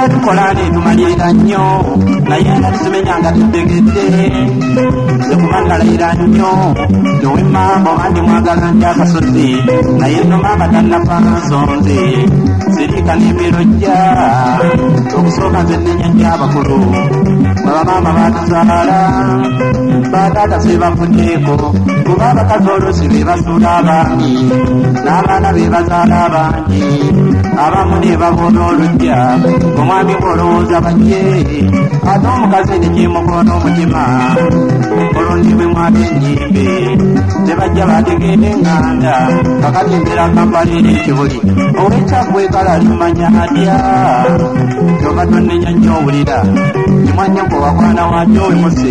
tukolane tumalira nnyo naye nga tumenyanga tutegedde tekumangalayira nnyo nowe mambo bandi mwagala nti akasozi naye no mama tannafa nsonze sirika n'embirojja okusooka nze nenyanja abakulu baba mama batuzaala bataata sebafuddeeko kuba abakazi olusi be basuula abaami n'abaana be bazaala abangi abamu ne babona olujja omwami bw'olowooza bajje ate omukazi nekimukoona omutima olundi bwe mwaba ennyimbe tebajja bategeera eŋŋanda kakati mbeera kampalira ekibuli ow'ekyagwe kala limanya atya kyova tonnenya nnyo owulira kimwanyako wakwana wakyo wemuse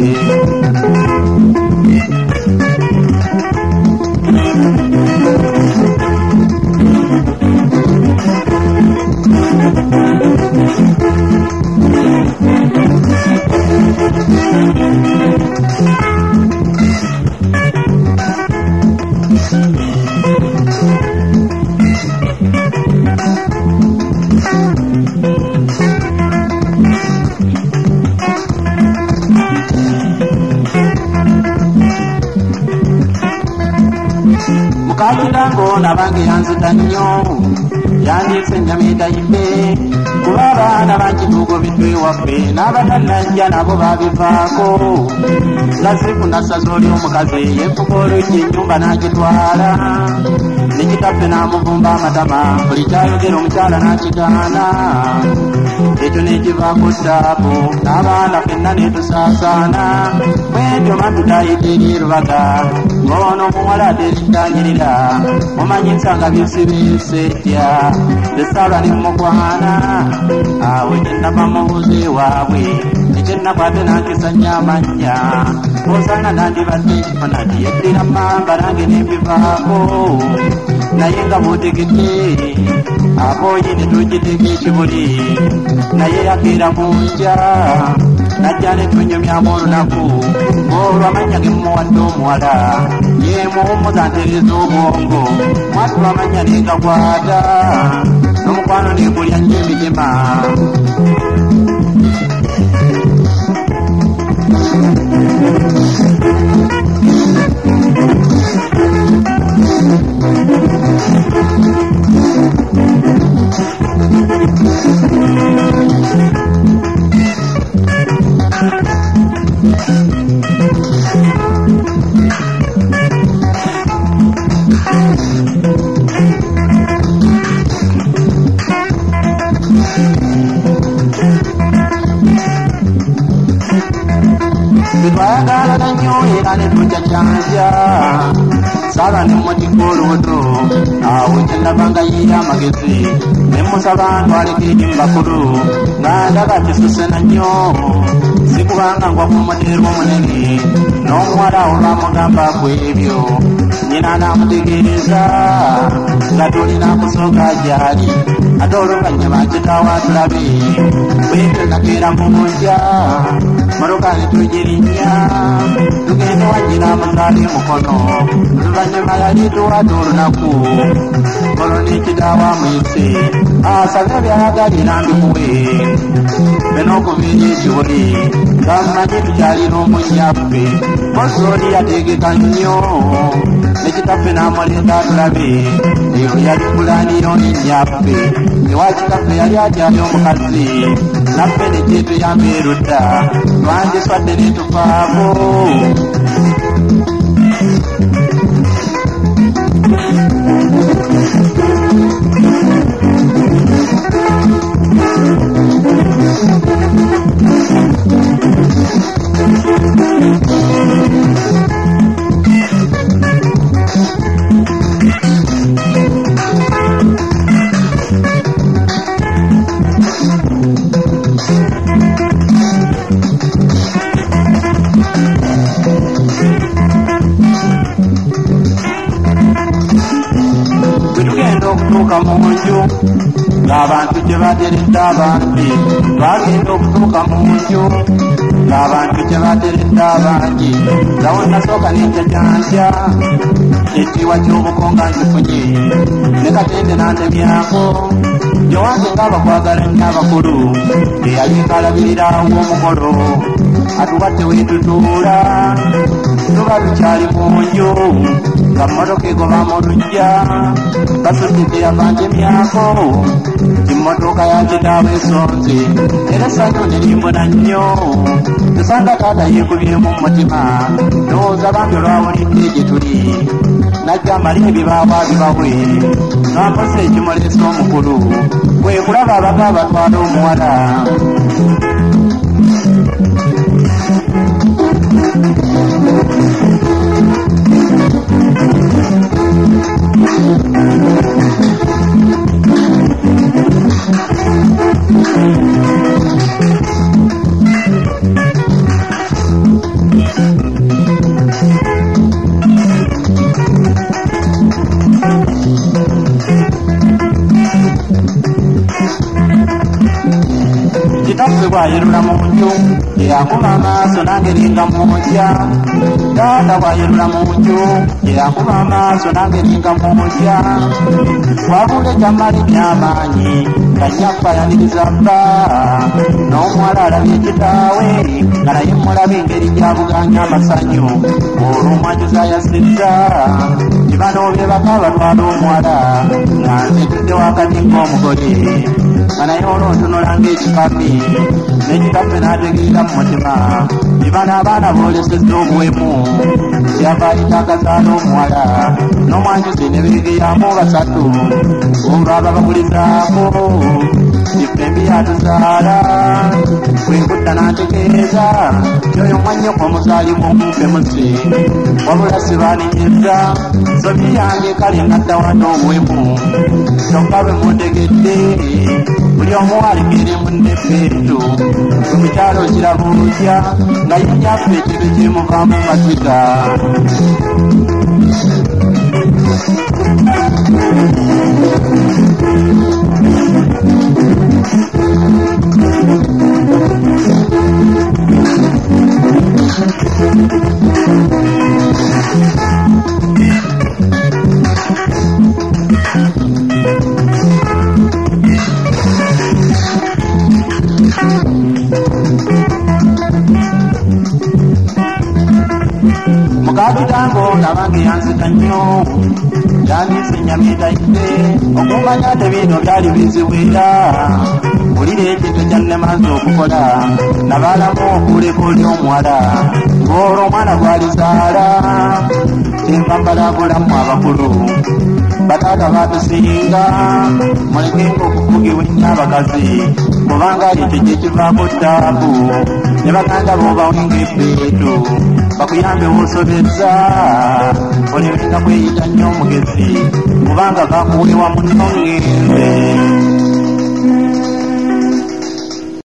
mukakirango nabange yanzita nnyo yandiise ennyama etayimbe kuba abaana bankituugo bintu ewaffe n'abatanajja nabo babivaako ngazifuna ssaza oli omukazi yefuka oluggi ennyumba n'agitwala nekitaffe n'amuvumba amatama buli kyayogera omukyala n'akigaana ekyo nekivaako ttaapu n'abaana fenna netusaasaana bwentyo mambitayita eri erubaga ng'ono omuwala ateritangirira mumanyisa nga byesibeesetya lesaalwa nemukwana awo kyenava mubuze waabwe ekyennakwate nankisanya amannya osanga nandibadde ekifana tiyeddira mamba nange nembivaako naye nga bwotegedde abooyi ne tugiteka ekibuli naye yakeera munja najja ne tunyumyamu olunaku olwo amanya ge mumuwadde omuwala yemuwummuza ntereza obwongo mwatula amanya nengakwata n'omukwano negulya nnyo emitima twayagala nnyo era ne tujakyanja saba ne mmotika olubuto awo kyendabanga yiira amagezi ne musaba ntwaleko ekimbakulu nga ndaba kisusena nnyo sikubanga ngwa ku muteerwa omunene n'omuwala olwamugamba ku ebyo nyina n'amutegeeza nga tulina kusooka gyali ate oluvannyuma kitaawa tulabe bwetyo nakeera mu munja maloka ne tugirinnya tugenda wanyina amuzaala emukono oluvannyuma yali tuwadde olunaku olwo n'ekitaawa amuyise asabye byayagalira mbikuwe ben'okubeera ekibuli nga mmanyi tukyalina omunyaffe mosooli yategeka nnyo nekitaffe n'amuleeta tulabe eyo yali pulaaniyo n'ennyaffe ewakitaffe yali atyali omukazi naffe nekyetuyamba erudda twandiswadde netufaako okutuuka mu nju ng'abantu gye bateredde abandi bagenda okutuuka mu nju ng'abantu kye bateredde abangi zawo nasooka n'enjajanja ekitiibwa ky'obukonga nkifunye ne katende n'andemyako gyewange ng'abakwagala nnyo abakulu eyali nkalabirira w'omukolo atubatte weetutuula tuba lukyali mu nju nga mmotoka egoba mu lujja basudde yabanjemyako immotoka ya kitaawe esonze era essanyu ne limbona nnyo tusanga taata yeekubyemu mu mutima ndowooza bambi olwawulidde gye tuli najja mali ebibaawa bibawe n'amposa ekimuleesa omukulu kwe kulaba abaga batwala omuwala kitaffe bwayerula mu nju yeyakuba amaaso nange ninga mujja taata bwayerula mu nju yeyakuba amaaso nange ninga mujja wabula ekyamali byamaanyi kanyaffe ayaniriza bba n'omuwala alabye kitaawe nga naye mulabe engeri gyabuganya amasanyu olw'omwajuza yasizza kibanoobye baka batwala omuwala nga nze tudde wakati ng'omugole nga naye olwontunula ng'ekikami n'ekitaffe n'ategeera mu mutima ibana abaana boolesezza obuwemu yava ayitagazaala omuwala n'omwanjuzi ne beegeyamu basatu olwo ababagulizaako ifembi yatuzaala kwekutta n'antegeeza kyoyo mwannyoko omuzaalimu omumpe musi wabula sibaaninyizza sobi yange kale nadda wadde obuwemu kyokka bwe muntegedde buli omu alegere munneffeetu omukyalo kirabuuja nga yenyaffe ekintu kirimuvaamu matwiga mukakitango nabange yanzita nnyo yandiise ennyama etayidde okumanya tebino byali bizibwera bulira ekintu kyannemaze okukola nabaalamu okuleka oli omuwala ng'olwo omwana gwalizaala empambalabulamu abakulu bataata batusinga mulekenga okufugibwa ennyo abakazi kubanga ekyo gye kivaako ttaabu ne baganda b'obawenga ebbeetu bakuyambe w'osobezza olemenga kweyita nnyo omugezi kubanga kakuweewa muno ng'enze